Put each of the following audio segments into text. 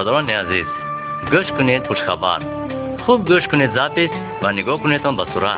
برادران عزیز، گوش کنید خوشخبر. خوب گوش کنید زبیس و نگاه کنیدتان به صورت.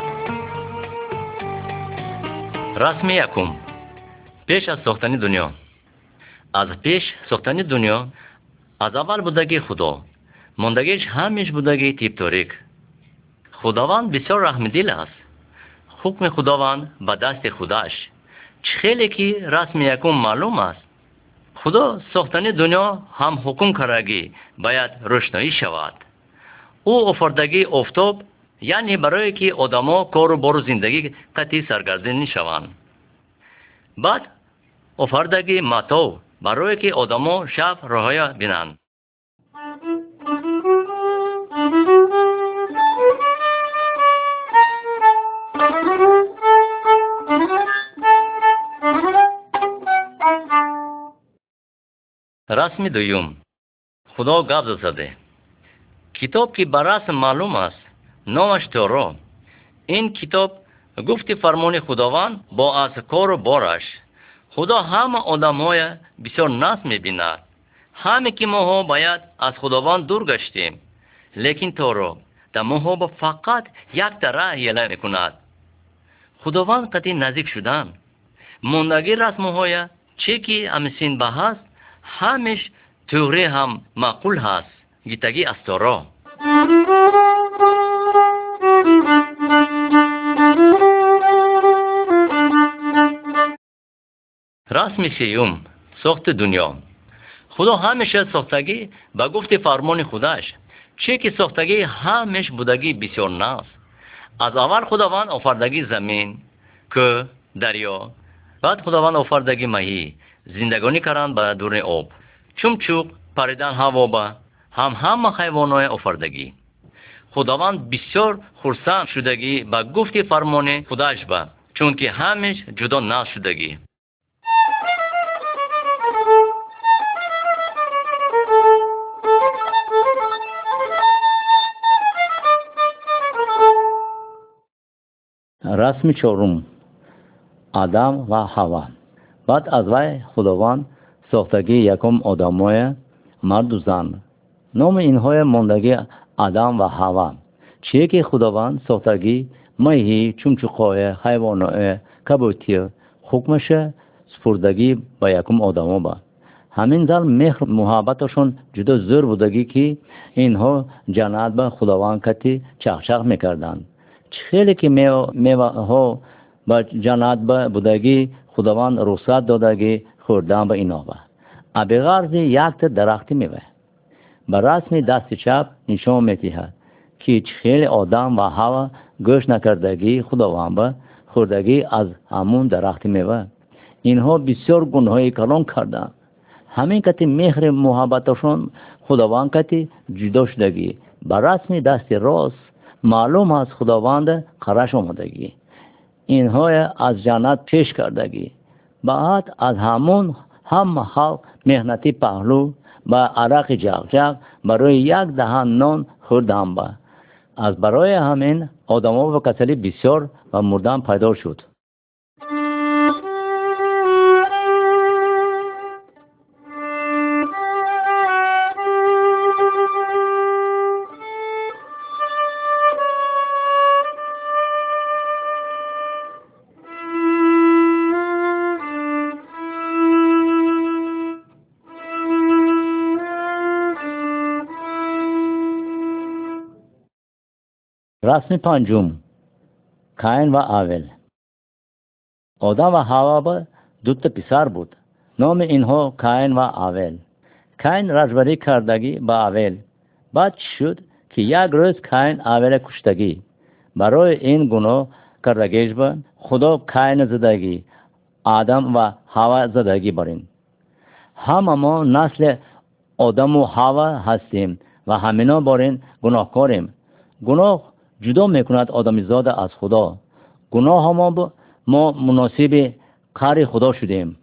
رسم یکم. پیش از ساختن دنیا. از پیش ساختن دنیا از اول بودگی خدا، موندگیش همیش بودگی تیپ تاریک. خداوند بسیار رحمدل است. حکم خداوند به دست خودش. خیلی که رسم یکم معلوم است. خدا ساختن دنیا هم حکم کرده باید روشنایی شود. او آفریدگی آفتاب، یعنی برای که آدما کار و بار و زندگی قطعی سرگردانی شوند. بعد آفریدگی ماتو، برای که آدما شب رهایی بینند. رسم دویم. خدا گفت زده. کتاب که بر رسم معلوم است، نامش تورات. این کتاب گفت فرمان خداوند با از کار و بارش. خدا همه آدم‌های بسیار ناز می‌بیند. همه که ما باید از خداوند دور گشتیم. لیکن تورات در ما فقط یک طرح اعلام می‌کند. خداوند قطعی نزدیک شدن. موندگی رسم‌های چه که امسین به هست، همیش توری هم معقول هست. گیتگی از تورات. رسم سیوم. ساخت دنیا. خدا همیشه ساختگی به گفت فرمان خودش. چه که ساختگی همیش بودگی بسیار ناز. از اول خداوند آفریدگی زمین، که دریا. بعد خداوند آفریدگی ماهی، زندگانی کردند به درون آب. چمچوق، پریدن هوا با همه حیوانات آفریدگی. خداوند بسیار خرسند شدگی به گفت فرمان خودش با، چون که همیش جدا نشدگی. رسم چهارم. آدم و حوا. بعد از وی خداوند ساختگی یکم آدمای مرد و زن. نام اینهای ماندگی آدم و حوا. چیه که خداوند ساختگی ماهی، چمچوقای، حیوانات، کبوتر، حکمش سپردگی با یکم آدما با. همین زل مهر محبتشون جدا زور بودگی که اینها جنت به خداوند کتی چخچخ میکردند. خیلی که میوه ها با جنت به بودگی خداوند رخصت دادگی خوردن به اینا با. ابی غرض یک درختی میوه. به رسم دست چپ نشان میدهد که خیلی آدم و حوا گوش نکردگی خداوند به خوردگی از همون درخت میوه. اینها بسیار گناهی کلان کردند. همین کتی مهر محبتشون خداوند کتی جدا شدگی. به رسم دست راست معلوم از خداوند خرش آمدگی. اینها از جنت پیش کردگی. بعد از همون هم خلق مهنتی پهلو با عرق جغجغ برای یک دهن نان خوردن با. از برای همین آدما و کسلی بسیار و مردن پیدا شد. رسم پنجم. کاین و آول. آدم و حوا با دو تا پسر بود. نام اینها کاین و آول. کاین رجبری کردگی با آول. بعد شد که یک روز کاین آول کشتگی. برای این گناه کردگیش با خدا کاین زدگی، آدم و حوا زدگی برین. همه ما نسل آدم و حوا هستیم و همینا برین گناهکاریم. گناه جدا میکند آدمی زاده از خدا. گناه ما مناسب کار خدا شدیم.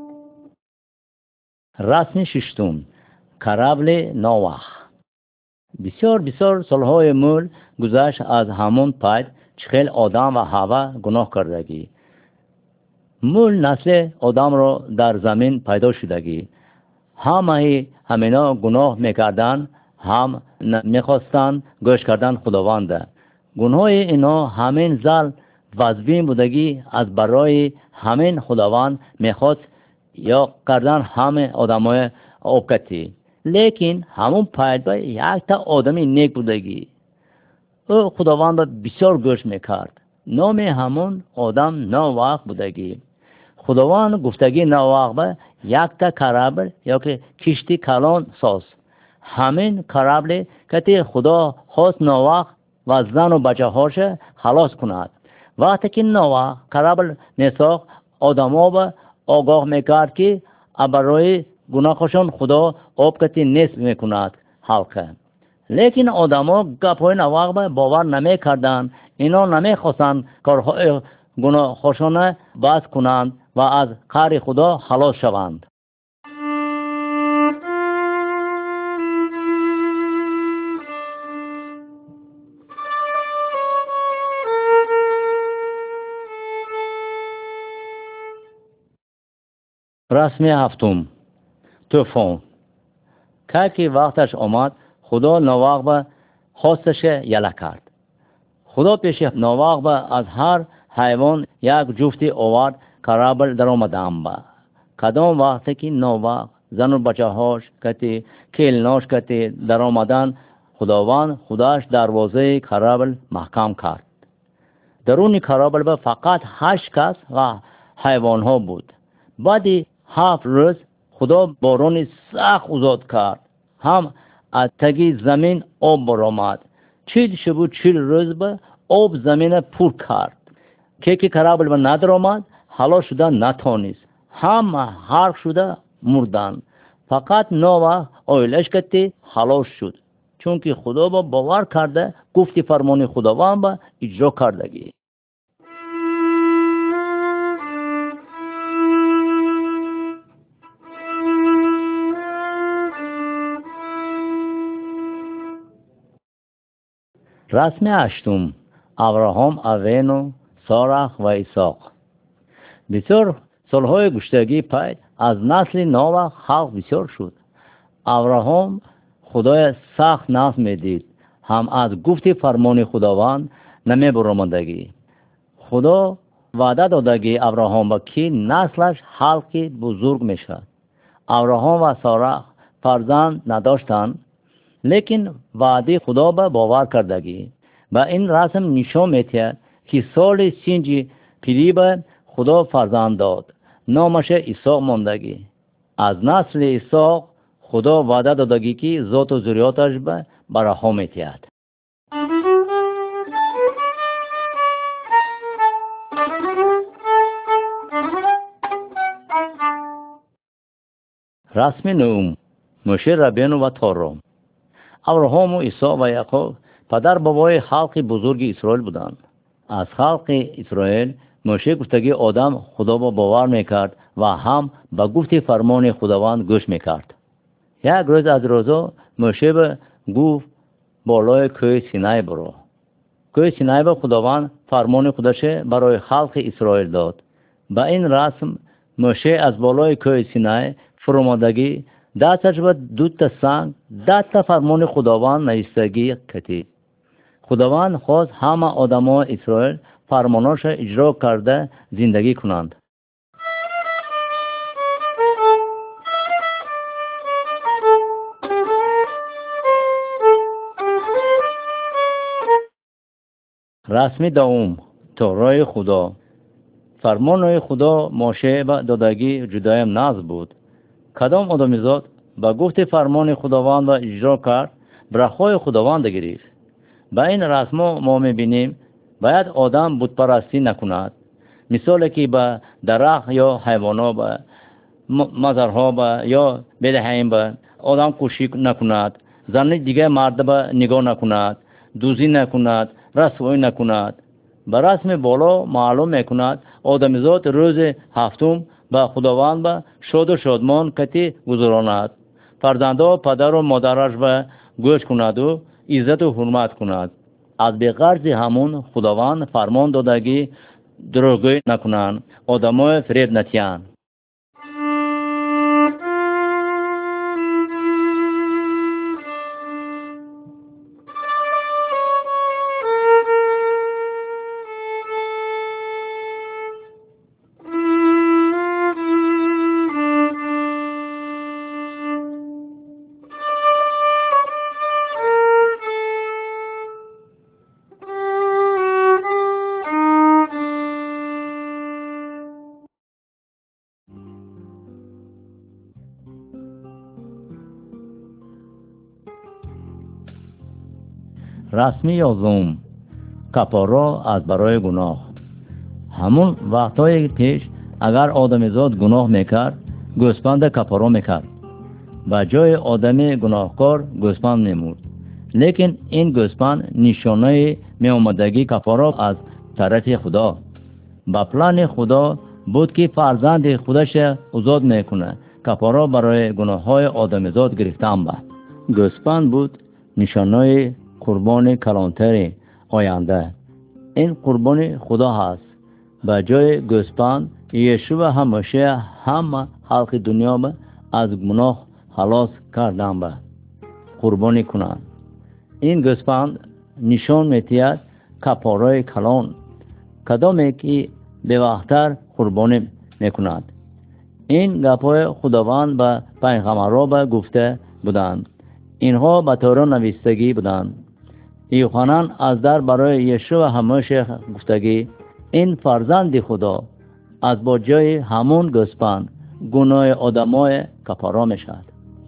رسم ششتم. کرابل نوح. بسیار سالهای مول گذشت از همون پید چخیل آدم و حوا گناه کردگی. مول نسل آدم را در زمین پیدا شدگی. همینا گناه میکردن، هم میخواستن گوش کردن خداوند. گناه اینا همین زل وزبین بودگی از برای همین خداوند میخواست یا کردن همه آدمای اوکتی. لیکن همون پیدا یک تا آدمی نیک بودگی. او خداوند بسیار گوش میکرد. نام همون آدم نوح بودگی. خداوند گفتگی نوح به یک تا کرابل یا که کشتی کلان ساز. همین کرابل که خدا خواست نوح و زن و بچه هاش خلاص کند. وقتی که نوح کرابل میساخت آدما به آگاه میکرد که برای گناهشون خدا آب کتی نیست میکند حلقه. لیکن آدما گپای نوح به باور نمیکردند. اینا نمیخواستند کارهای گناهشون بس کنند و از قهر خدا خلاص شوند. رسم هفتم، طوفان. که وقتش آمد خدا نوح به خواستش یله کرد. خدا پیش نوح به از هر حیوان یک جفتی آورد کرابل در آمدن به. کدام وقتی که نوح زن و بچه هاش کتی کلناش کتی در آمدن، خداوند خودش دروازه کرابل محکم کرد. درون کرابل به فقط 8 کس و حیوان ها بود. بعد 7 روز خدا باران سخت زود کرد. هم از تگی زمین آب برآمد. 40 شب و 40 روز به آب زمین پر کرد. که کرابل به ندر آمد حالا شده نتانست. هم حرق شده مردن. فقط نوح آیلش کتی حالا شد. چون که خدا با باور کرده گفتی فرمان خداوند به اجرا کردگی. رسم هشتم، ابراهام، اوین، سارح و اسحاق. بسیار سالهای گذشته پس از نسل نوح خلق بسیار شد. ابراهام خدای سخت ناز میدید، هم از گفت فرمان خداوند نمیبرامدگی. خدا وعده دادگی ابراهام با که نسلش خلقی بزرگ میشد. ابراهام و سارح فرزند نداشتند، لیکن وعده خدا به باور کردگی. با این رسم نشان می‌دهد که سال 5 پیری به خدا فرزند داد. نامش اسحاق ماندگی. از نسل اسحاق خدا وعده دادگی که ذات و ذریاتش به برها می‌دهد. رسم نهم، موشه ربیانو و تورم. ابراهام و اسحاق و یعقوب پدر بابای خلق بزرگ اسرائیل بودند. از خلق اسرائیل موشه گفتگی آدم خدا با باور میکرد و هم به گفت فرمان خداوند گوش میکرد. یک روز از روزا موشه به گفت بالای کوه سینای برو. کوه سینای به خداوند فرمان خودش برای خلق اسرائیل داد. با این رسم موشه از بالای کوه سینای فرمودگی دستش به 2 تا سنگ 10 تا فرمان خداوند نوشتگی کردی. خداوند خواست همه آدمان اسرائیل فرماناش اجرا کرده زندگی کنند. رسم دوم، تورای خدا. فرمان خدا موشه به دادگی جدایم ناز بود. کدام آدمیزاد با گفت فرمان خداوند و اجرا کرد برخای خداوند گرفت. با این رسم ما میبینیم باید آدم بت پرستی نکند. مثال که به درخت یا حیوانات به مزارها به یا بدهیم به آدم کشی نکند. زن دیگه مرد به نگاه نکند. دوزی نکند. رسوایی نکند. به رسم بالا معلوم میکند آدمیزاد روز هفتم به خداوند به شاد و شادمان کتی گذراند. فرزنده پدر و مادرش به گوش کند و عزت و حرمت کند. از به غرض همون خداوند فرمان دادگی دروغگویی نکنند، آدمای فریب نتیان. رسمی یازم، کفاره از برای گناه. همون وقتای پیش اگر آدمیزاد گناه میکرد، گوسفند کفاره میکرد. با جای آدمی گناهکار گوسفند میمورد. لیکن این گوسفند نشانه میامدگی کفاره از طرف خدا. با پلان خدا بود که فرزند خودش آزاد میکنه. کفاره برای گناه های آدمیزاد گرفتن بود. گوسفند بود نشانه قربان کلانتر آینده. این قربان خدا هست. به جای گوسفند یشوع همیشه همه خلق دنیا از گناه خلاص کردن به قربانی کنند. این گوسفند نشان می‌دهد کفاره کلان کدامی که به وقتر قربانی میکند. این گپ‌های خداوند به پیغمبران گفته بودند. اینها به تورات نوشتگی بودند. یوحنا از در برای یشوع همیشه گفتگی این فرزند خدا از با جای همون گوسفند گناه آدمای کفاره میشد.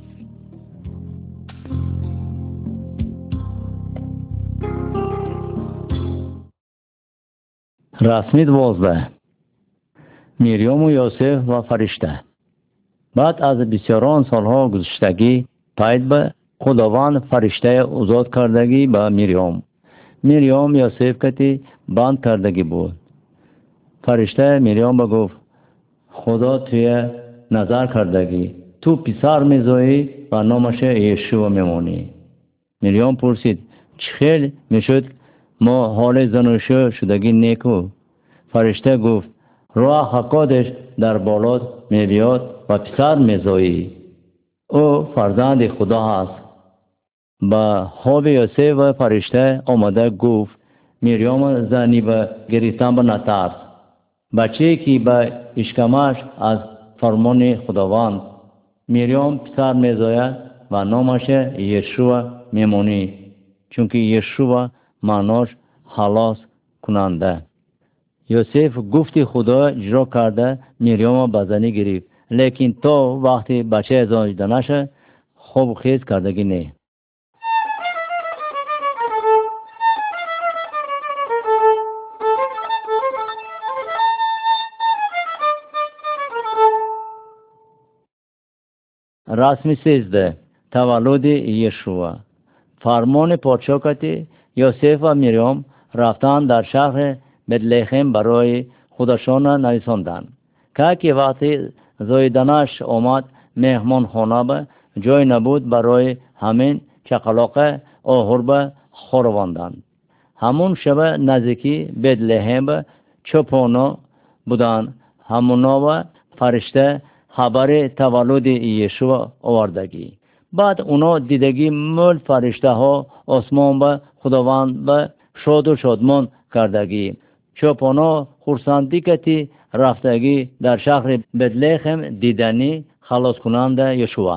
رسمی 12 مریم و یوسف و فرشته. بعد از بسیاران سالها گذشتگی پید به خداوند فرشته آزاد کردگی به مریم یوسف کتی بند کردگی بود. فرشته مریم گفت خدا توی نظر کردگی تو پسر میزایی و نامش یشوع میمونی. مریم پرسید چه خیلی میشد ما حال زناشو شدگی نیکو؟ فرشته گفت روح حقادش در بالات میبیاد و پسر میزایی. او فرزند خدا هست. با خواب یوسف و فرشته آمده گفت مریم زنی به گرفتن به نترس. بچه که به اشکمش از فرمان خداوند. مریم پسر میزاید و نامش یشوع میمونی، چونکه یشوع معناش خلاص کننده. یوسف گفتی خدا اجرا کرده مریم به زنی گرفت، لیکن تا وقتی بچه زایده نشه خوب خیز کردگی نه. رسم 13 تولد یشوع. فرمان پادشاه کتی یوسف و مریم رفتن در شهر بتلهیم برای خودشان نویساندند که وقتی زایدنش آمد مهمان خانه به جای نبود برای همین چقلاق آهر به خورواندند. همون شب نزدیکی بتلهیم چوپانا بودند. همونا و فرشته خبر تولد یشوع آوردگی. بعد اونا دیدگی مول فرشته ها آسمان به خداوند به شاد و شادمان کردگی. چوپانا خرسندی کتی رفتگی در شهر بتلهیم دیدنی خلاص کننده یشوع.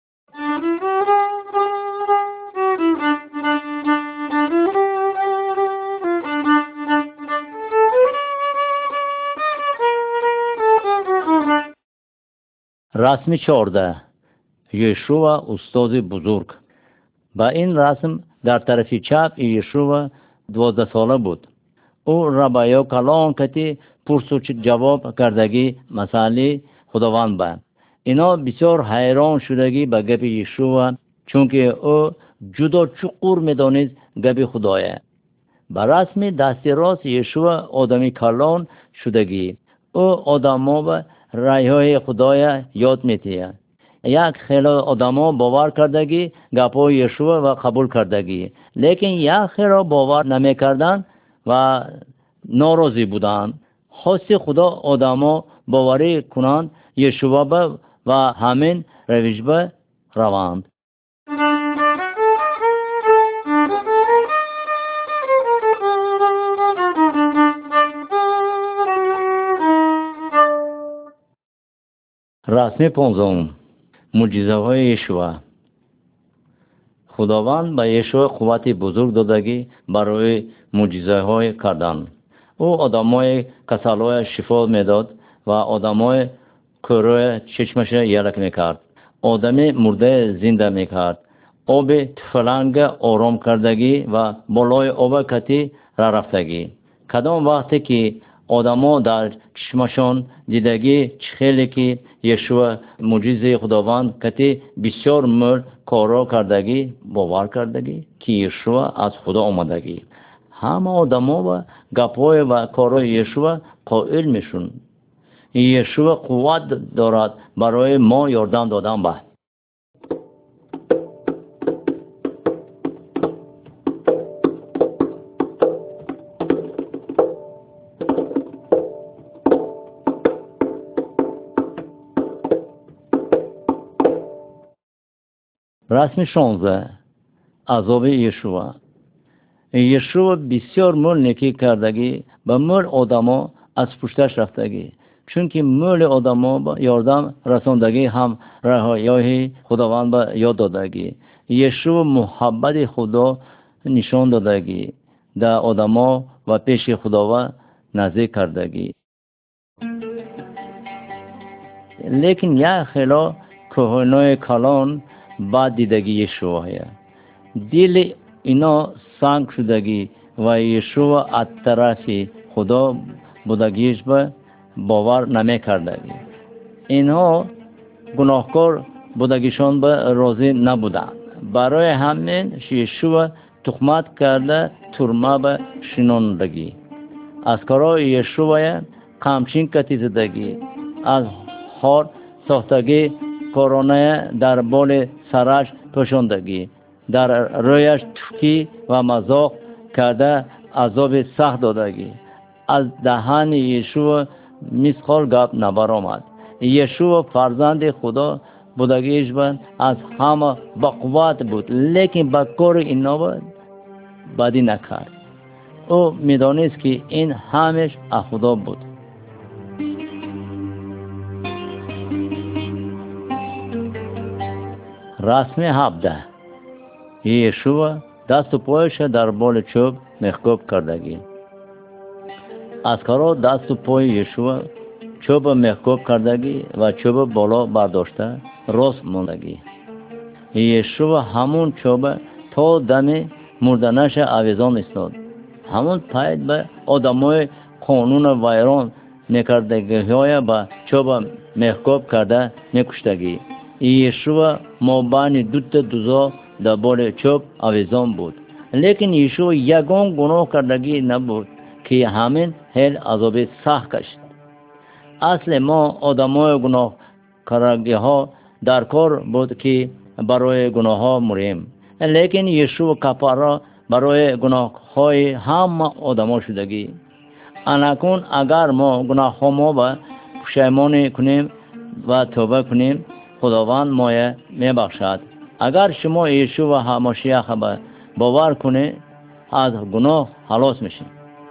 رسم 14 یشوع استاد بزرگ. با این رسم در طرف چپ یشوع 12 ساله بود. او ربایا کلان کتی پرس و جواب کردگی مسئله خداوند با. اینا بسیار حیران شدگی به گپ یشوع، چونکه او جدا چقور میدانست گپ خدایه. با رسم دست راست یشوع آدمی کلان شدگی. او آدما و رایهای خدای یاد میتیه. یک خیلی آدما باور کردگی گپای یشوع و قبول کردگی، لیکن یک خیلی باور نمیکردن و ناراضی بودن. خواست خدا آدما باوری کنند یشوع و همین روش به روند. رسم 15 معجزه های یشوع. خداوند به یشوع قوت بزرگ دادگی برای معجزه های کردن. او آدمای کسالای شفا میداد و آدمای کروی چشمش یلک میکرد. آدمی مرده زنده میکرد. آب تفلنگ آرام کردگی و بالای آب کتی را رفتگی. کدام وقتی که آدما در چشمشان دیدگی خیلی که یشوع معجزه خداوند کتی بسیار مر کارا کردگی باور کردگی که یشوع از خدا آمدگی. همه آدما و گپای و کارای یشوع قائل میشون. یشوع قوت دارد برای ما یاردن دادن به. رسم 16 عذاب یشوع. یشوع بسیار مول نیکی کردگی به مول آدما از پشتش رفتگی، چون که مول آدما با یاردم رساندگی هم رهایی خداوند به یاد دادگی. یشوع محبت خدا نشان دادگی در آدما و پیش خداوند نزدیک کردگی. لیکن یک خیلی کهنای کلان بعد دیدگی یشوع دل اینا سنگ شدگی و یشوع از طرف خدا بودگیش به باور نمی کردگی. اینها گناهکار بودگیشان به راضی نبودند. برای همین یشوع تهمت کرده ترمه به شناندگی. از کارای یشوع قمچین کتی زدگی، از خار ساختگی کارانه در بال سرش پوشاندگی، در رویش تکی و مذاق کرده عذاب سخت دادگی. از دهان یشوع مسخال گپ نبرآمد. یشوع فرزند خدا بودگیش از همه با قوت بود، لیکن با کار اینا بدی نکرد. او میدانست که این همش از خدا بود. رسم 17 یشوع دست و پایش در بال چوب محکوب کردگی. از کارا دست و پای یشوع چوب محکوب کردگی و چوب بالا برداشته راست موندگی. یشوع همون چوب تا دم مردنش آویزان ایستاد. همون پاید به آدمای قانون ویران میکردگی های با چوب محکوب کرده میکشتگی. یشوع مابین دوت دوزا در بال چوب آویزان بود، لیکن یشوع یگان گناه کردگی نبود که همین حل عذاب سخت کشید. اصل ما آدمای گناه کردگی ها در کار بود که برای گناه ها مریم، لیکن یشوع کفاره برای گناه های همه آدما شدگی. انکون اگر ما گناه ها ما با پشیمانی کنیم و توبه کنیم، خداوند ما میبخشد. اگر شما یشوع و مسیح باور کنید، از گناه خلاص میشین.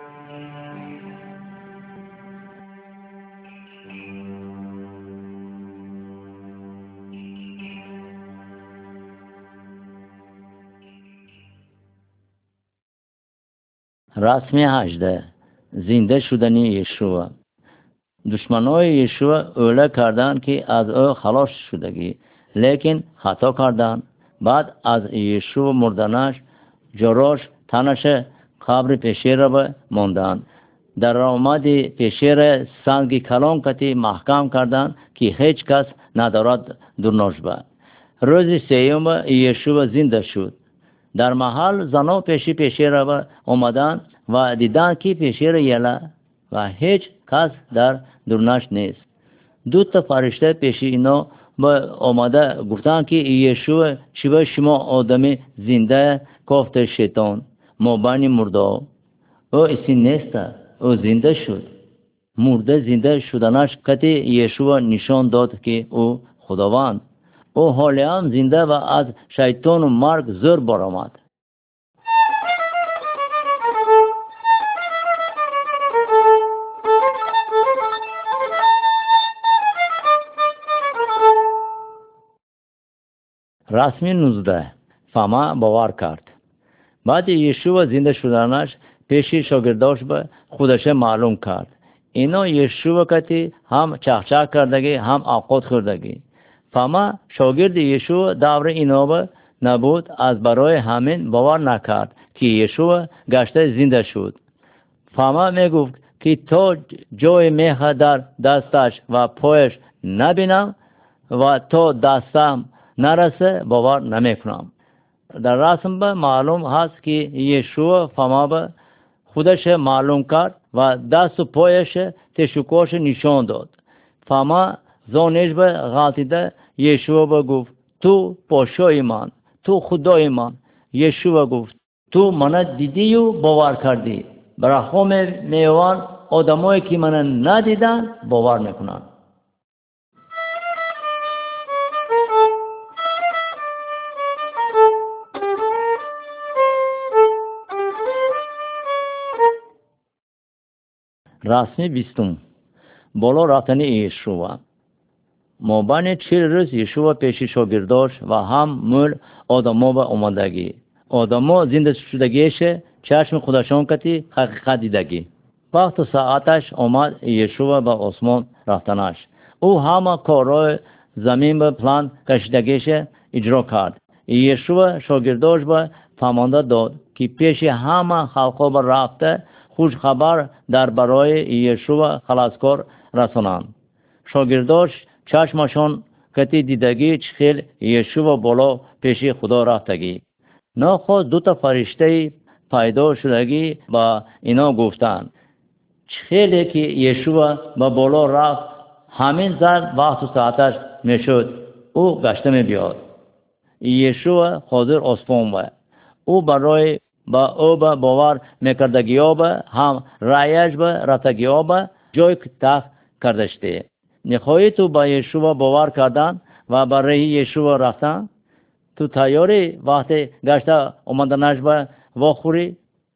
رسم 18 زنده شدنی یشوع. دشمنای یشوع اوله کردند که از او خلاص شدگی، لیکن خطا کردند. بعد از یشوع مردنش جراش تنش قبر پیشی را ماندند. در آمد پیشی را سنگ کلان کتی محکم کردند که هیچ کس ندارد درناش به. روز سیوم یشوع زنده شد. در محل زنا پیشی را آمدند و دیدند که پیشی را یله و هیچ کس در درنش نیست. دو تا فرشته پیش اینا با آمده گفتن که یشوع چی شما آدم زنده گفت شیطان ما بانی مرده او اسی نیست او زنده شد مرده زنده شدنش قطع یشوع نشان داد که او خداوند او حالی هم زنده و از شیطان و مرگ زور برآمد. رسمی 19 فما باور کرد. بعد یشوع زنده شدنش پیش شاگرداش به خودش معلوم کرد. اینا یشوع کتی هم چخچک کردگی هم عقد کردگی. فما شاگرد یشوع دور اینا به نبود از برای همین باور نکرد که یشوع گشته زنده شد. فما میگفت که تا جای میخ در دستش و پایش نبینم و تا دستم نرسه باور نمیکنم. در رسم به معلوم هست که یشوع فما به خودش معلوم کرد و دست و پایش تشکرش نشان داد. فما زانش به غلطیده یشوع به گفت تو پاشای من تو خدای من. یشوع گفت تو من دیدی و باور کردی. برای میوان آدمایی که من ندیدن باور میکنن. رسمی 20 بالا رفتن یشوع. مابین 40 روز یشوع پیش شاگرداش و هم مول آدما به آمدگی. آدما زنده شدگیش چشم خودشان کتی حقیقت دیدگی. وقت و ساعتش آمد یشوع به آسمان رفتنش. او همه کارهای زمین به پلان کشیدگیش اجرا کرد. یشوع شاگرداش به فرمانده داد که پیش همه خلقا به رفته خوش خبر در برای یشوع خلاصکار رسانند. شاگرداش چشمشان کتی دیدگی چخیل یشوع بالا پیش خدا رفتگی. ناخواست 2 فرشته پیدا شدگی با اینا گفتند چخیلی که یشوع با بالا رفت همین زن وقت و ساعتش میشد او گشته می بیاد. یشوع حاضر آسمان بود. او برای با او به باور میکردگی ها به هم رایش به رفتگی ها به جای تخت کردشته. نخواهی تو با یشوع باور کردن و برای یشوع رفتن تو تیاری وقتی گشته آمدنش به واخوری.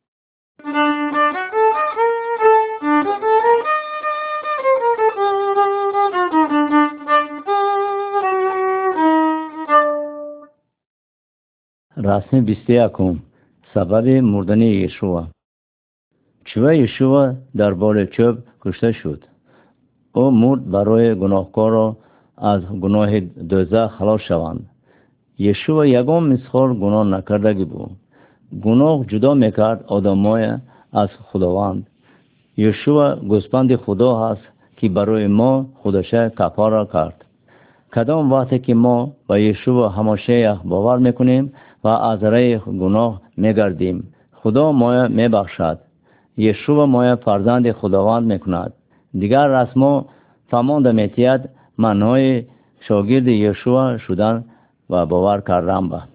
رسم 21 سبب مردن یشوع. چوه یشوع در بال چوب کشته شد. او مرد برای گناهکار از گناه دوزخ خلاص شوند. یشوع یگان مسخال گناه نکردگی بود. گناه جدا میکرد آدمای از خداوند. یشوع گوسپند خدا هست که برای ما خودش کفاره کرد. کدام وقتی که ما با یشوع همیشه باور میکنیم و از راه گناه میگردیم خدا ما میبخشد. یشوع ما فرزند خداوند میکند. دیگر رسما فهمانده میتید معنای شاگرد یشوع شدن و باور کردن به.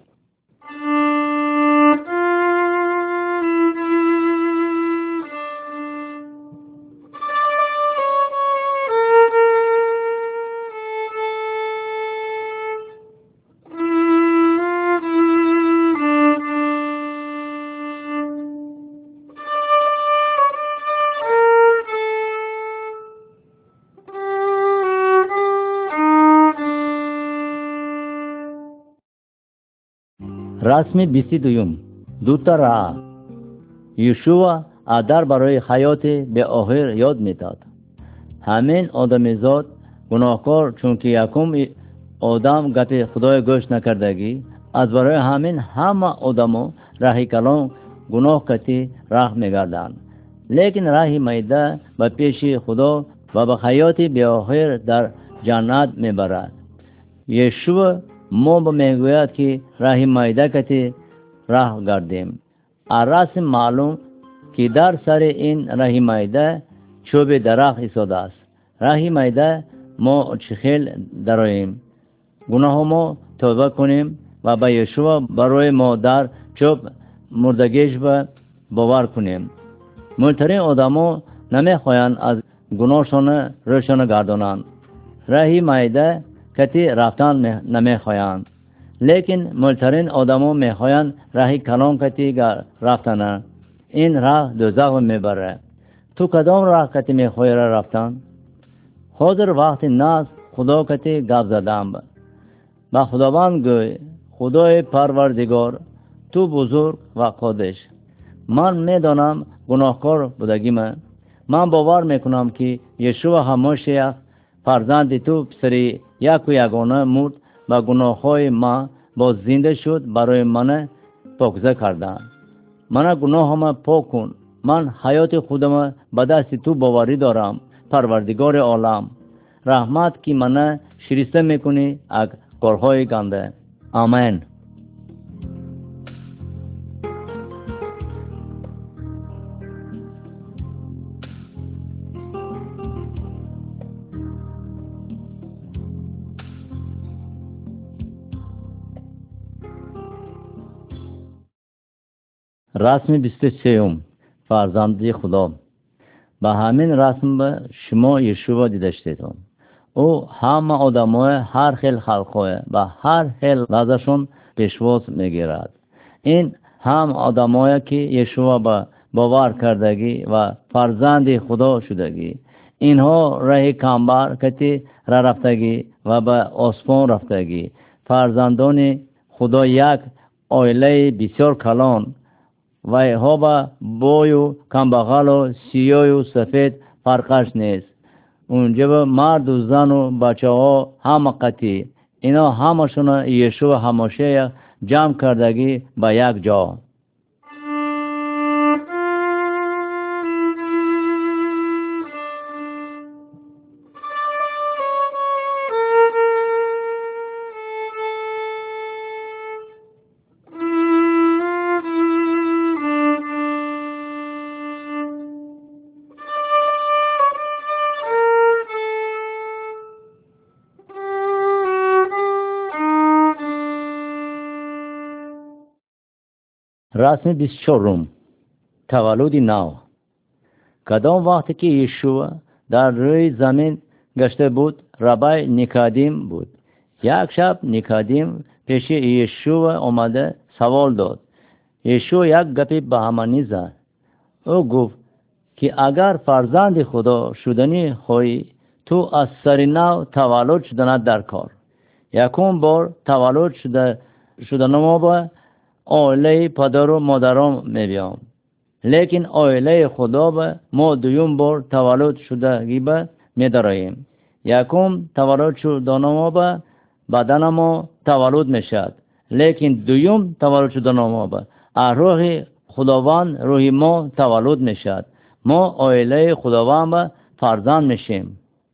رسم 22 دوتا راه. یشوع ادر برای حیات به آخر یاد میداد. همین آدمیزاد گناهکار چون که یکم آدم گپ خدای گوش نکردگی از برای همین همه آدمو راه کلان گناه کتی راه میگردند. لیکن راه میده به پیش خدا و به حیات به آخر در جنت میبرد. یشوع ما به میگوید که راه میده کتی راه گردیم. از معلوم که در سر این راه میده چوب درخت ایستاده است. راه میده ما چخیل دراییم. گناه ما توبه کنیم و به یشوع برای ما در چوب مردگیش به باور کنیم. ملترین آدما نمیخواهند از گناهشان روشان گردانند. راهی میده کتی رفتن نمیخواهند، لیکن ملترین آدما میخواهند راهی کلان کتی رفتن. این راه دوزخ میبره. تو کدام راه کتی میخواهی رفتن؟ حاضر وقتی ناز خدا کتی گپ زدم با خداوند گوی: خدای پروردگار، تو بزرگ و قادش. من میدانم گناهکار بودگیم. من باور میکنم که یشوع هماشیخ فرزند تو پسری یک و یگانه مرد و گناههای ما باز زنده شد برای من پاکیزه کردن. من گناهام پاک کن. من حیات خودم به دست تو باوری دارم. پروردگار عالم، رحمت که من شریسته میکنی از کارهای گنده. آمین. رسم 23 فرزندی خدا. به همین رسم به شما یشوع دیده شدید. او همه آدمای هر خیل خلقای و هر خیل لحظه‌شون پیشواز میگیرد. این هم آدمایی که یشوع به باور کردگی و فرزند خدا شدگی. اینها راه کامبر کتی را رفتگی و به آسمان رفتگی. فرزندان خدا یک عائله بسیار کلان و ها با بوی و کمبغل و سیاه و سفید فرقش نیست. اونجا به مرد و زن و بچه ها همه قطعی. اینا همشون یشوع هماشه جمع کردگی به یک جا. رسم 24 تولد نو. کدام وقتی که یشوع در روی زمین گشته بود، ربی نیکودیم بود. یک شب نیکودیم پیش یشوع آمده سوال داد. یشوع یک گپی به همانی زد. او گفت که اگر فرزند خدا شدنی خواهی، تو از سر نو تولد شدن در کار. یکم بار تولد شدن ما به عائله پدر و مادران میبیام، لیکن عائله خدا به ما دویم بار تولد شدگی به میداریم. یکم تولد شدن ما به بدن ما تولد میشد، لیکن دویم تولد شدن ما به روح خداوند روح ما تولد میشد. ما عائله خداوند به فرزند میشیم.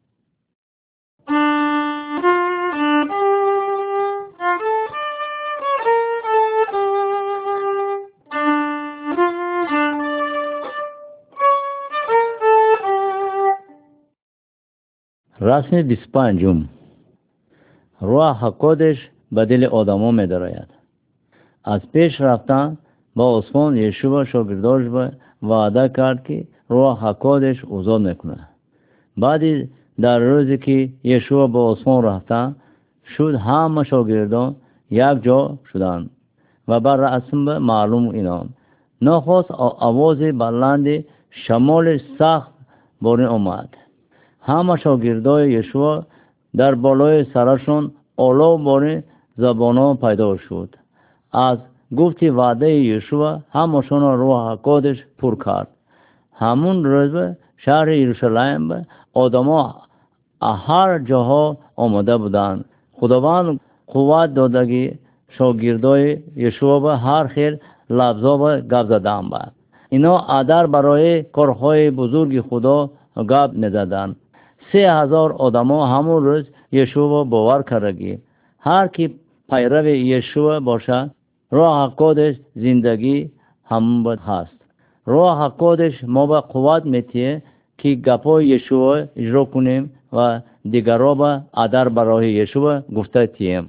رسم 25 روح قدس به دل آدما می دراید. از پیش رفتن با عثمان یشوع شاگرداش به وعده کرد که روح قدس عطا میکنه. بعد در روزی که یشوع با عثمان رفتن شد، همه شاگردان یک جا شدند و بر رسم معلوم اینان نخواست آواز بلند شمال سخت باران آمد. همه شاگردای یشوع در بالای سرشون آلو باران زبانان پیدا شد. از گفت وعده یشوع همشون روح قدس پر کرد. همون روز شهر یروشلایم آدما هر جاها آمده بودند. خداوند قوت دادگی شاگردای یشوع به هر خیل لفظا و گپ زدن با اینا ادر برای کارهای بزرگ خدا گپ میزدند. 3000 آدما همون روز یشوع باور کردگی. هر کی پیرو یشوع باشه، روح قدس زندگی همون هست. روح قدس ما به قوت میتیه که گپای یشوع اجرا کنیم و دیگرها به ادر برای یشوع گفته تیم.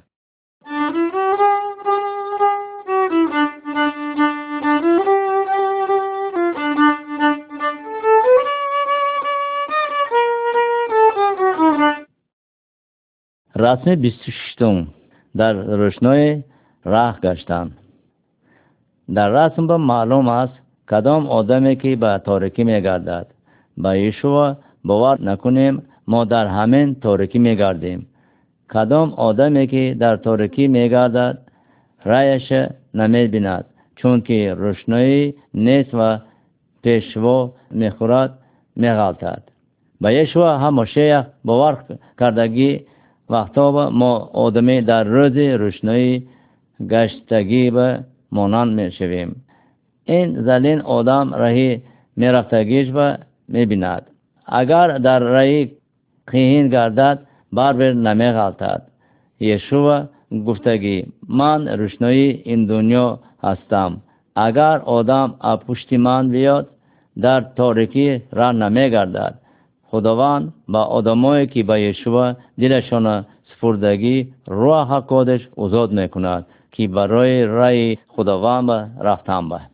رسم 26 در روشنای راه گشتن. در رسم به معلوم است کدام آدمی که به تاریکی میگردد به یشوع باور نکنیم ما در همین تاریکی میگردیم. کدام آدمی که در تاریکی میگردد رایش نمیبیند چون که روشنایی نیست و پیشوا میخورد میغلطد. به یشوع همیشه باور کردگی وقتا ما آدمی در روز روشنایی گشتگی به مانند میشویم. این ذلین آدم راهی میرفتگیش و میبیند. اگر در راهی خیهین گردد بر نمیغلطد. یشوع گفتگی من روشنایی این دنیا هستم. اگر آدم پشت من بیاد در تاریکی راه نمیگردد. خداوند با آدمایی که به یشوع دلشان سپردگی روح حقودش آزاد میکند که برای راه خداوند رفتن به.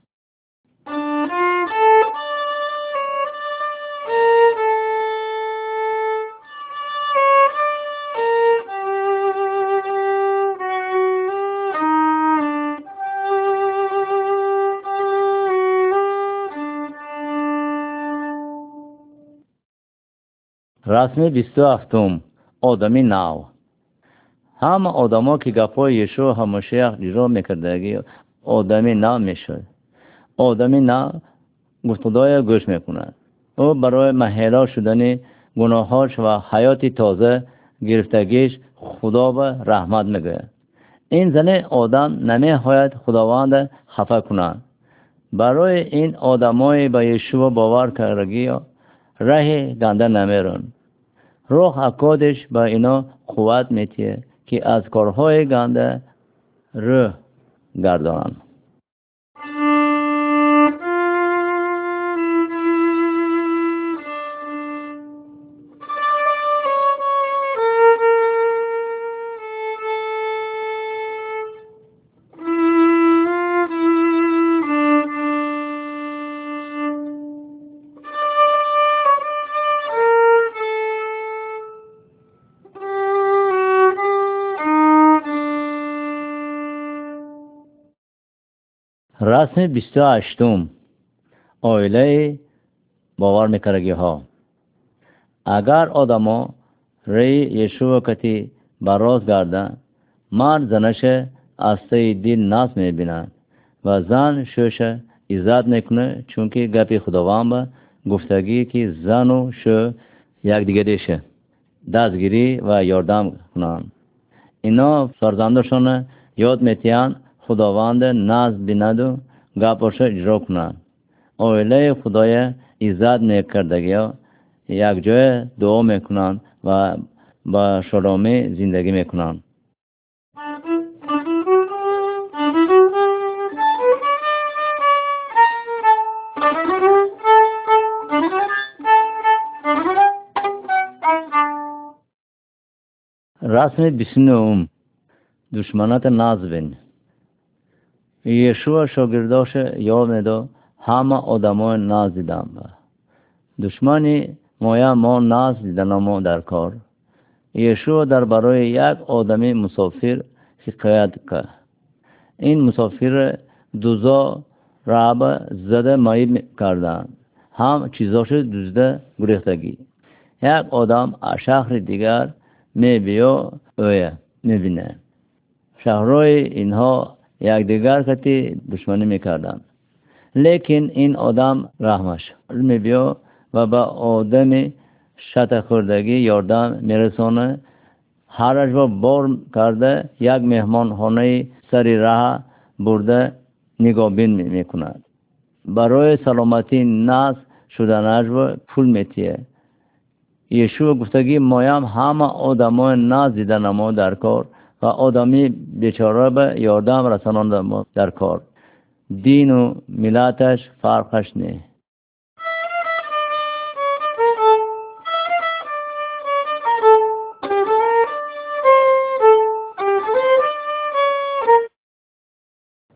رسم 27 آدمی نو. همه آدما که گپای یشوع همیشه اجرا میکردگی آدمی نو میشد. آدمی نو گفتگوهای گوش میکند. او برای مهیا شدن گناهاش و حیات تازه گرفتگیش خدا به رحمت میگه. این زن آدم نمیخواهد خداوند خفه کنند. برای این آدمای به یشوع باور کردگی راه گنده نمیرن. روح حقودش به اینا قوت میتیه که از کارهای گنده رو گردانن. رسم 28 آیله باور میکردگی ها. اگر آدما ری یشوع کتی براز گردن مرد زنش استه دل ناس میبینند و زن شوش عزت میکنه چون که گپی خداوند گفتگی که زن و شو یک دیگه دیشه دستگیری و یاردم کنند. اینا فرزندشون یاد میتیان خداوند ناز بیند و گپش اجرا کنند. آیله خدای عزت میکردگی یک جای دعا میکنند و با شرامی زندگی میکنند. رسم 29 دشمنات نازبین. یشوع شاگرداش یاد میده همه آدمای ناز دیدن با دشمنی ما ناز دیدن ما در کار. یشوع در برای یک آدمی مسافر حکایت که این مسافر دوزا رعب زده مایی کردن هم چیزاش دوزده گریختگی. یک آدم شهر دیگر می بیا اوه می بینه. شهرهای اینها یک دیگر کتی دشمنی می کردن. لیکن این آدم رحمش می بیا و با آدم شت خوردگی یاردم می رسانه. هرش با بار کرده یک مهمان خانه سری راه برده نگاه بین می کند. برای سلامتی ناز شدنش و پول می تیه. یشوع گفتگی مایم همه آدمای ناز دیدن ما در کار و آدمی بیچاره به یاردم رساننده ما در کار. دین و ملتش فرقش نه.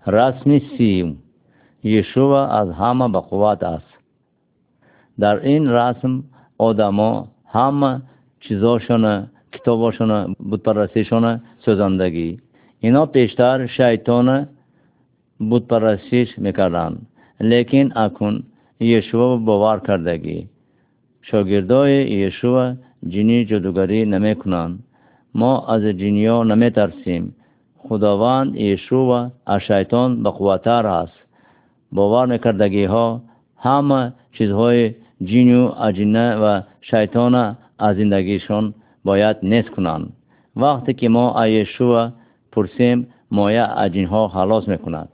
رسم سیوم، یشوع از همه به قوت است. در این رسم آدما همه چیزاشون، کتاباشون، بت پرستیشون سوزندگی. اینا پیشتر شیطان بت پرستیش میکردن، لیکن اکنون یشوع باور کردگی. شاگردای یشوع جنی جادوگری نمیکنن. ما از جنیا نمیترسیم. خداوند یشوع از شیطان به قوتر است. باور میکردگی ها همه چیزهای جن و اجنه و شیطان از زندگیشون باید نیست کنند. وقتی که ما از یشوع پرسیم، مایه اجنه ها خلاص میکند.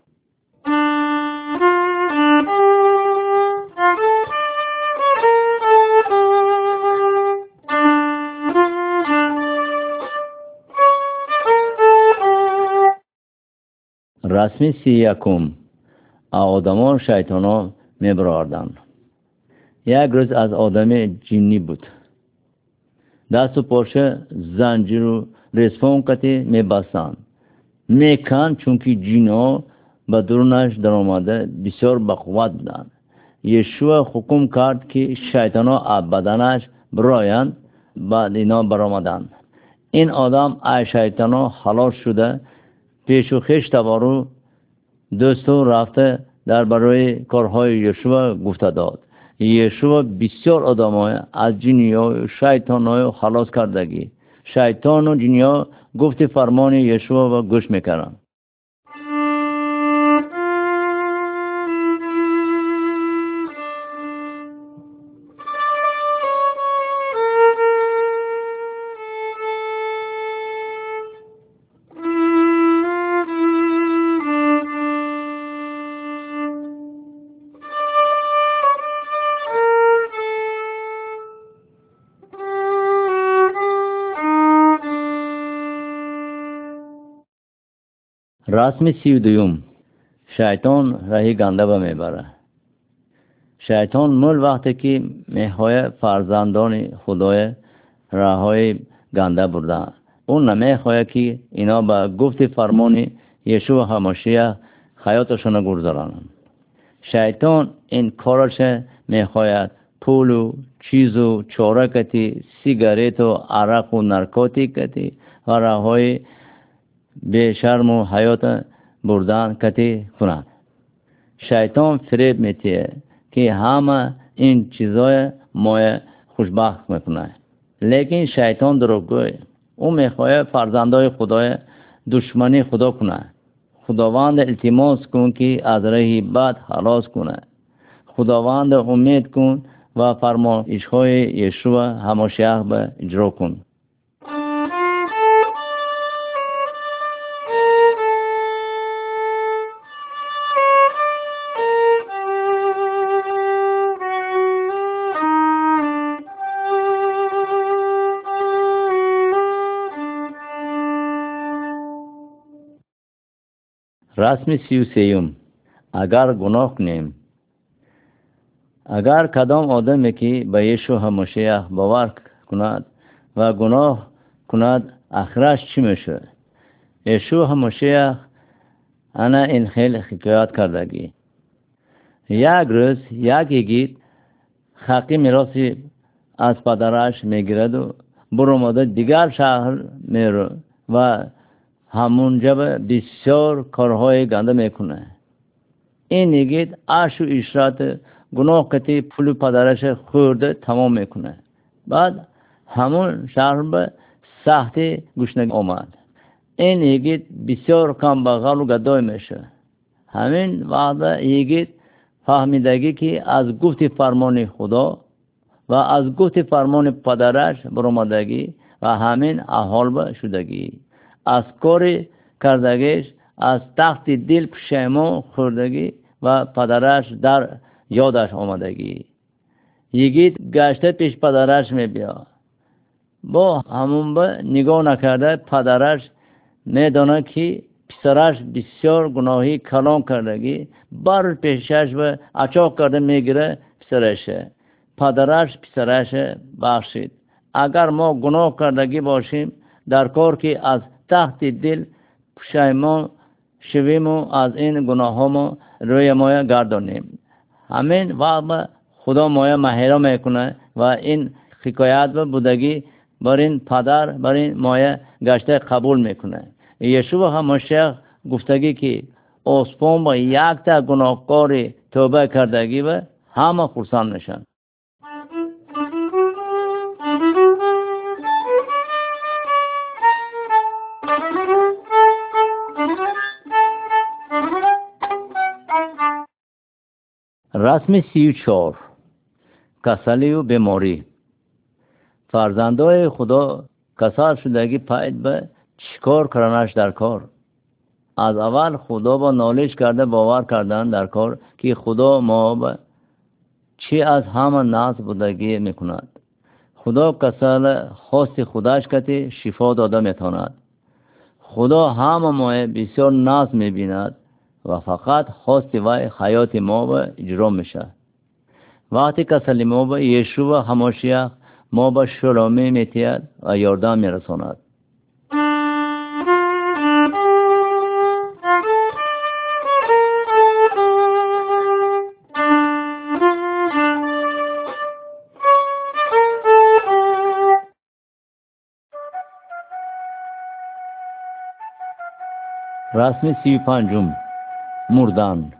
رسمی 31 آدمان شیطانا میبراردند. یک روز از آدم جنی بود. دست و پاشه زنجیر و رسپون کتی میبستند. میکن چونکه جنها به درونش در آمده بسیار بقوت بودند. یشوع حکم کرد که شیطانا از بدنش برایند. بعد اینا برآمدند. این آدم از شیطانا خلاص شده پیش و خیش تبارو دوستو رفته در برای کارهای یشوع گفته داد. یشوع بسیار آدمای از جنیا و شیطانای خلاص کردگی. شیطان و جنیا گفت فرمان یشوع و گوش میکردن. رسم 32 شیطان راهی گنده به میبره. شیطان مول وقتی که میخواه فرزندان خدای راهی گنده برده، اون نمیخواه که اینا به گفت فرمان یشوع هماشیه حیاتشون گذارن. شیطان این کارش میخواه پول و چیز و چاره کتی، سیگاریت و عرق و نارکوتیک کتی و راهی به شرم و حیات بردن کتی کنند. شیطان فریب میتیه که همه این چیزای مای خوشبخت میکنه، لیکن شیطان دروغگوی. او میخواه فرزندای خدای دشمنی خدا کنه. خداوند التماس کن که از راه بد خلاص کنه. خداوند امید کن و فرمایش‌های یشوع هماشیخ به اجرا کن. رسم 33 اگر گناه کنیم. اگر کدام آدمی که به یشوع هماشیخ باور کند و گناه کند، آخرش چی میشه؟ یشوع هماشیخ انا این خیلی حکایت کردگی. یک روز یک یگید حقی میراثی از پدرش میگیرد و برآمده دیگر شهر میره و همونجا بسیار کارهای گنده میکنه. این یگید عش و اشرت گناه کتی پول پدرش خورده تمام میکنه. بعد همون شهر به سختی گشنگی آمد. این یگید بسیار کم بغل و گدای میشه. همین وقت یگید فهمیدگی که از گفت فرمان خدا و از گفت فرمان پدرش برآمدگی و همین احال شدگی، از کار کردگیش از تخت دل پشیمان خوردگی و پدرش در یادش آمدگی. یگید گشته پیش پدرش میبیا. با همون به نگاه نکرده پدرش میدانه که پسرش بسیار گناهی کلان کردگی، بر پیشش به اچاق کرده میگیره پسرشه. پدرش پسرش بخشید. اگر ما گناه کردگی باشیم در کار که از تحت دل پشیمان شویم و از این گناهامو روی ما گردانیم. همین وقت خدا ما مهرا میکنه و این حکایت و بودگی بر این پدر بر این مایه گشته قبول میکنه. یشوع همشیخ گفتگی که اسپون با یک تا گناهکاری توبه کردگی و همه خرسند میشن. رسم 34 کسلی و بیماری. فرزندای خدا کسل شدگی پید به چیکار کردنش در کار. از اول خدا با نالش کرده باور کردن در کار که خدا ما با چی از همه ناز بودگی میکند. خدا کسل خواست خودش کتی شفا داده میتواند. خدا همه ما بسیار ناز میبیند و فقط خواست وی حیات ما با اجرا میشه. وقتی کسلی ما با یشوع همشیخ ما با شلامی میتید و یاردن میرساند. رسم 35 مردن.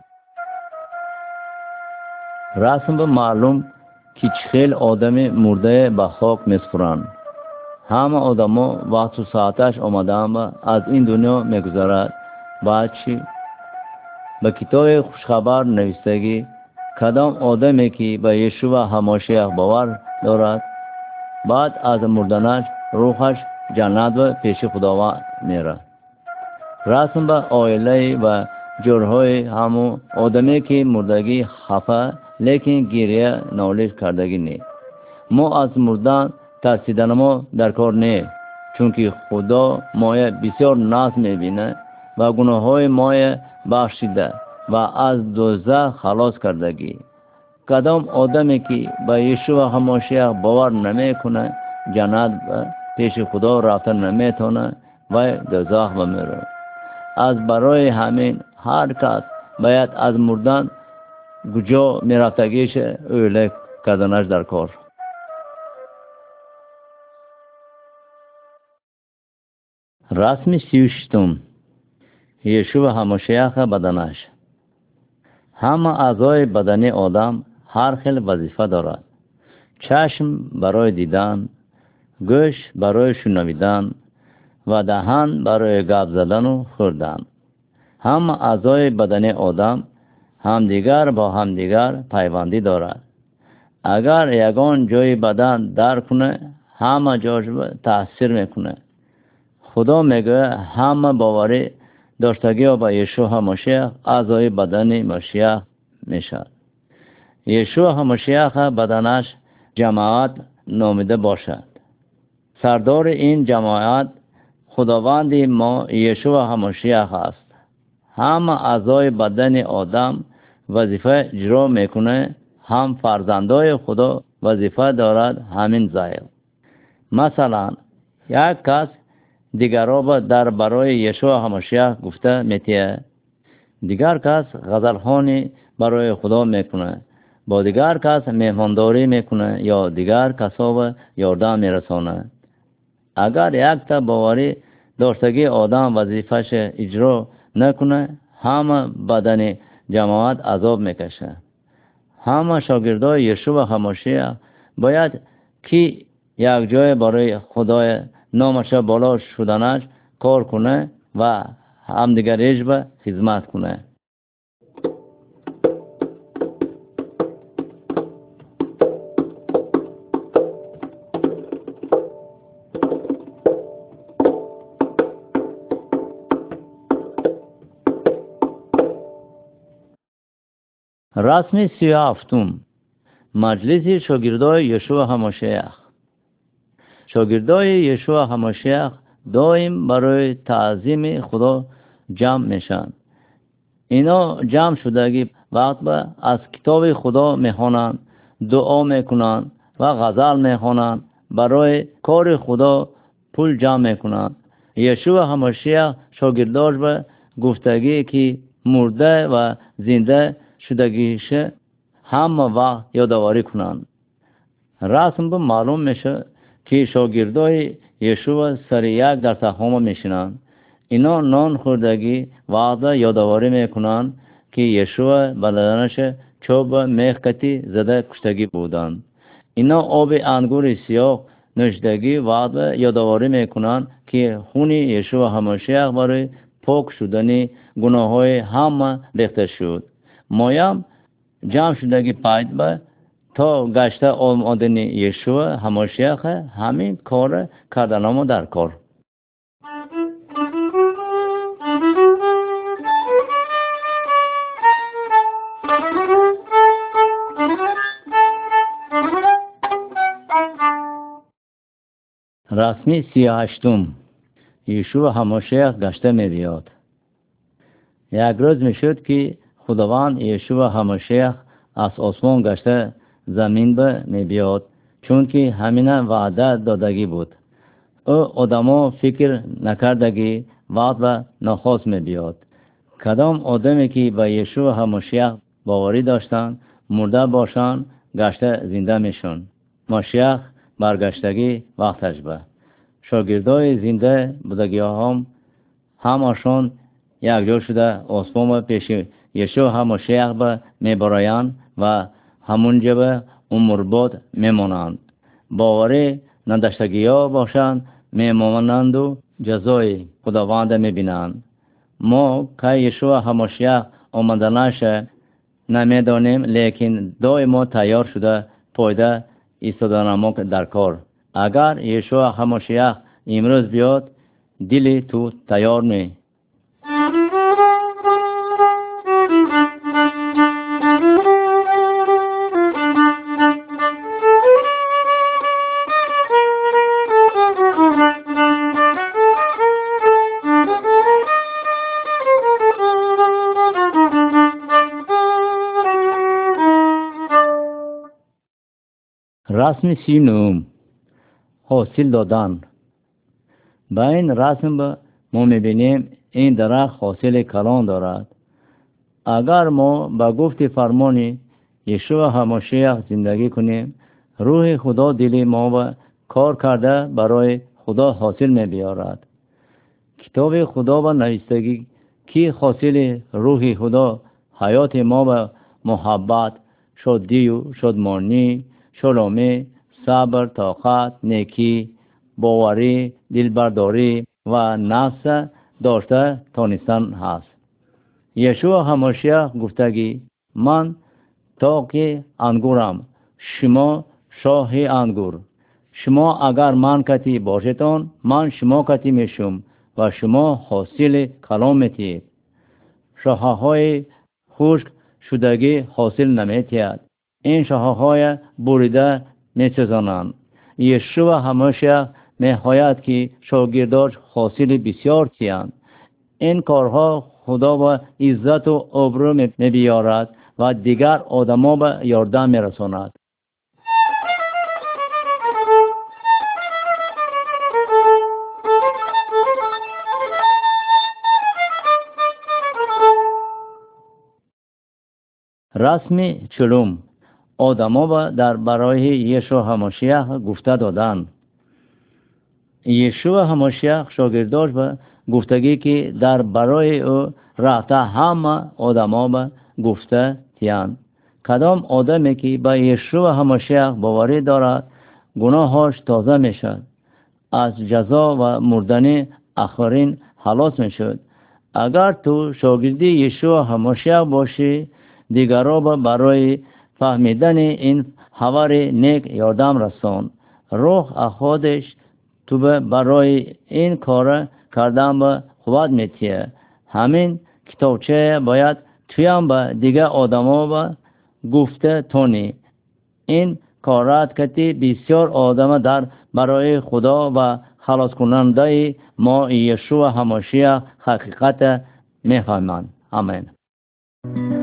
رسم به معلوم که چخیل آدم مرده به خاک میسپرند. همه آدما وقت و ساعتش آمدن و از این دنیا میگذرد. بعد چی؟ به کتاب خوشخبر نوشتگی کدام آدمی که به یشوع همشیخ باور دارد بعد از مردنش روحش جنت و پیش خداوند میره. رسم به عائله و جرهای همو آدمی که مردگی خفه لیکن گریه نالش کردگی نی. ما از مردن ترسیدن ما در کار نی، چونکه خدا مایه بسیار ناز میبینه و گناه های مایه بخشیده و از دوزخ خلاص کردگی. کدام آدمی که به یشوع همشیخ باور نمیکنه جنت پیش خدا رفتن نمیتونه و دوزخ بمیره. از برای همین هر کس باید از مردن کجا میرفتگیش اوله کردنش در کار. رسم 36 یشوع همشیخ بدنش. همه اعضای بدنی آدم هر خیل وظیفه دارد. چشم برای دیدن، گوش برای شنویدن و دهان برای گپ زدن و خوردن. همه اعضای بدنی آدم همدیگر با همدیگر پیوندی دارد. اگر یگان جای بدن درد کنه همه جاش تاثیر میکنه. خدا میگه همه باوری داشتگی و با یشوع همشیخ اعضای بدنی مشیخ میشد. یشوع همشیخ بدنش جماعت نامیده باشد. سردار این جماعت خداوند ما یشوع همشیخ است. همه اعضای بدن آدم وظیفه اجرا میکنه. هم فرزندای خدا وظیفه دارد همین زایل. مثلا یک کس دیگر را در برای یشوع همشیخ گفته میتیه. دیگر کس غزلخوانی برای خدا میکنه. با دیگر کس مهمانداری میکنه یا دیگر کسا یاردن میرسانه. اگر یک تا باوری داشتگی آدم وظیفهش اجرا نکنه همه بدن جماعت عذاب میکشه. همه شاگردای یشوع همشیخ باید که یک جای برای خدای نامش بالا شدنش کار کنه و همدیگریش به خدمت کنه. رسم 37 مجلس شاگردای یشوع همشیخ. شاگردای یشوع همشیخ دائم برای تعظیم خدا جمع میشن. اینا جمع شدگی وقت به از کتاب خدا میخوانند، دعا میکنند و غزل میخوانند. برای کار خدا پول جمع میکنند. یشوع همشیخ شاگرداش به گفتگی که مرده و زنده شدگیش همه وقت یادآوری کنند. رسم به معلوم میشه که شاگردای یشوع سر یک در تخم میشینند. اینا نان خوردگی وعده یادآوری میکنند که یشوع بدنش چوب میخکتی زده کشتگی بودند. اینا آب انگور سیاه نوشیدگی وعده یادآوری میکنند که خون یشوع هماشیخ برای پاک شدن گناههای همه ریخته شد. مایم جمع شدگی پید به تا گشته آمدن یشوع هماشیخ همین کار کردن ما در کار. رسمی 38 یشوع هماشیخ گشته می بیاد. یک روز می شد که خداوند یشوع هماشیخ از آسمان گشته زمین به می بیاد، چون که همین وعده دادگی بود. او آدما فکر نکردگی وقت و نخواست می بیاد. کدام آدمی که به یشوع هماشیخ باوری داشتند مرده باشند گشته زنده میشون. ماشیخ برگشتگی وقتش به شاگردای زنده بودگی همشون یک جا شده آسمان پیش یشوع هماشیخ به میبرایند و همونجا به عمر بعد میمانند. باوری نداشتگی ها باشند میمانند و جزای خداوند میبینند. ما که یشوع هماشیخ آمدنش نمیدانیم، لیکن دائما تیار شده پایده ایستادن ما در کار. اگر یشوع هماشیخ امروز بیاد دلی تو تیار نی. رسم 39 حاصل دادن. با این رسم ما میبینیم این درخت حاصل کلان دارد. اگر ما با گفت فرمانی یشوع هماشیخ زندگی کنیم، روح خدا دل ما و کار کرده برای خدا حاصل میبیارد. کتاب خدا و نوشتگی که حاصل روح خدا حیات ما و محبت، شادی و شادمانی، شلومی، صبر، طاقت، نیکی، باوری، دلبرداری و نفس داشته تانستن هست. یشوع هماشیخ گفتگی من تاقی انگورم، شما شاهی انگور. شما اگر من کتی باشتان من شما کتی میشم و شما حاصل کلام میتید. شاخه‌های خشک شدگی حاصل نمیتید. این شاخه‌های بریده میسوزانند. یشوع هماشیخ میخواهد که شاگرداش حاصل بسیار تیند. این کارها خدا با عزت و ابرو میبیارد و دیگر آدما به یاردن میرساند. رسم 40 آدما در برای یشوع هماشیخ گفته دادن. یشوع هماشیخ شاگرداش به گفتگی که در برای او رفته همه آدما گفته تیند. کدام آدمی که به یشوع هماشیخ باوری دارد گناهاش تازه میشد، از جزا و مردن آخرین خلاص میشد. اگر تو شاگردی یشوع هماشیخ باشی دیگرها برای فهمیدن این خبر نیک یاردم رسان. روح خودش تو برای این کار کردن به قوت میتیه. همین کتابچه باید تویم به دیگه آدما به گفته تونی. این کارات کتی بسیار آدم در برای خدا و خلاص کننده ما یشوع هماشیخ حقیقت میفهمند. آمین.